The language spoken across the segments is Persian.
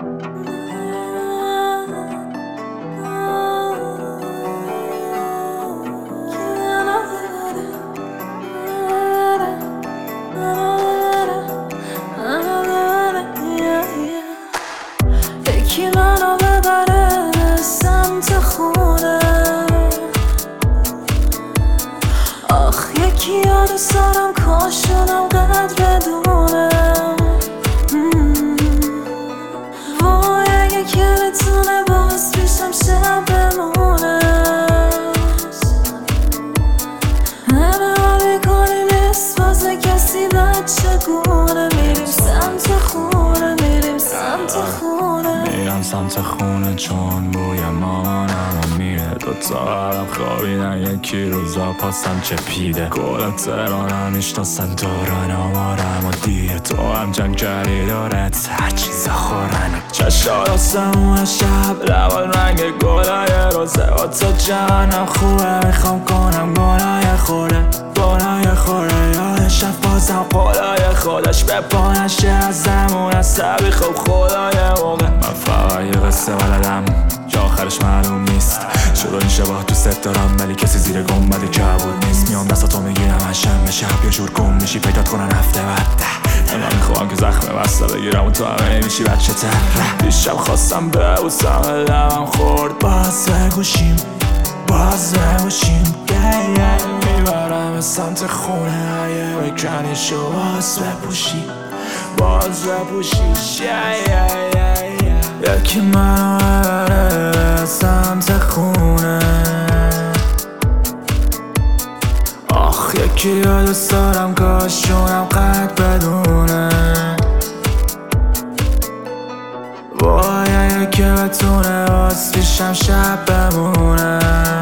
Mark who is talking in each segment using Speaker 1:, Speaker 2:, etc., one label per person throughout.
Speaker 1: یکی منو ببره سمت خونه، آخ یکی یا دوست دارم کاش شدم قدر بدونه. وای اگه که بتونه باز پیشم شب بمونه، همه حال میکنیم نیست واسه کسی بچه گونه. میریم سمت خونه، میریم سمت خونه،
Speaker 2: میرم سمت خونه چون بوی مامانم میره. دوتا عرب خوابیدن یکی روزا پاسم چپیده. کل تهرانم میشناسن دوران آمارم و دیگه تو هم جنگ کردی دارت هر چیز خورنه. چشات آسمون شب لبال رنگ گلای روزه و تو جهنم خوبه. میخوام کنم گناه خوره، گناه خوره. یاد شب بازم خدای خودش به پانشه از زمون عصبی. خب خدای موقع من فقط یه قصه بلدم که آخرش معلوم نیست. شروع این شباه دوست دارم ولی کسی زیر گنبد کبود نیست. میام دستاتو میگیرم هشم به شب یه جور گم میشی پیدات کنن هفته بعد. من میخوام که زخم بسته بگیرم و تو همه نمیشی بچه تر. دیشب خواستم ببوسم لبم خورد. باز بگوشیم باز بگوشیم میبرم سمت خونه. اگه بکنی شو باز بپوشی باز بپوشی. یکی منو ببره سمت خونه، آخ یکی یا دوست دارم کاش جونم قد بدونه. وای اگه که بتونه باز پیشم شب بمونه.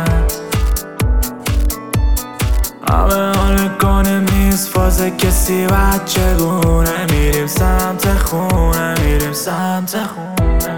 Speaker 2: همه حال میکنیم نیست واسه کسی بچه گونه. میریم سمت خونه، میریم سمت خونه.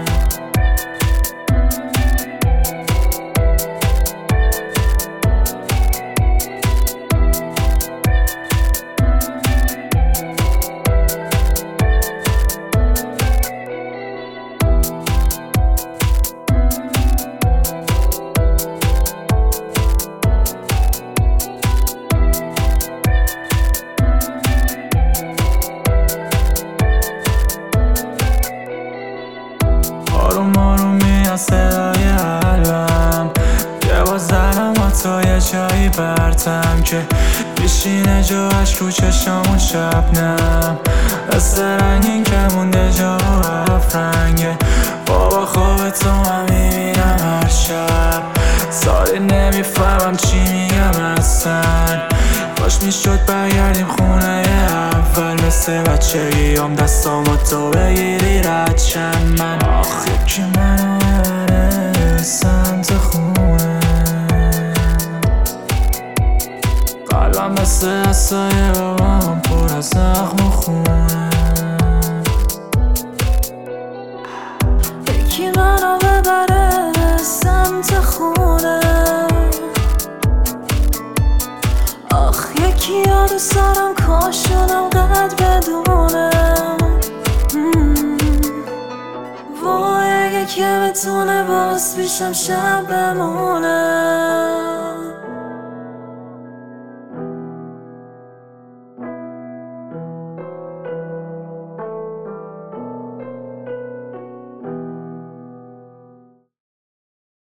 Speaker 2: آروم آروم میاد صدای قلبم یه باز زنم حتی یه جایی برتم که بیشینه جاش رو چشمون شبنم. دست رنگین که مونده جا و رفت رنگه. بابا خواب تو من میبینم هر شب. سالی نمیفهمم چی میگم اصلا. باش میشد برگردیم خونه اول مثل بچگیام دستامو تو بگیری رد چند من. آخ یکی منو ببره سمت خونه، قلبم مثل دستای بابام پر از زخم و خونه.
Speaker 1: یکی منو ببره سمت خونه، آخ یکی یا دوست دارم کاش شدم قدر بدونه. وای اگه که بتونه باز پیشم شب بمونه.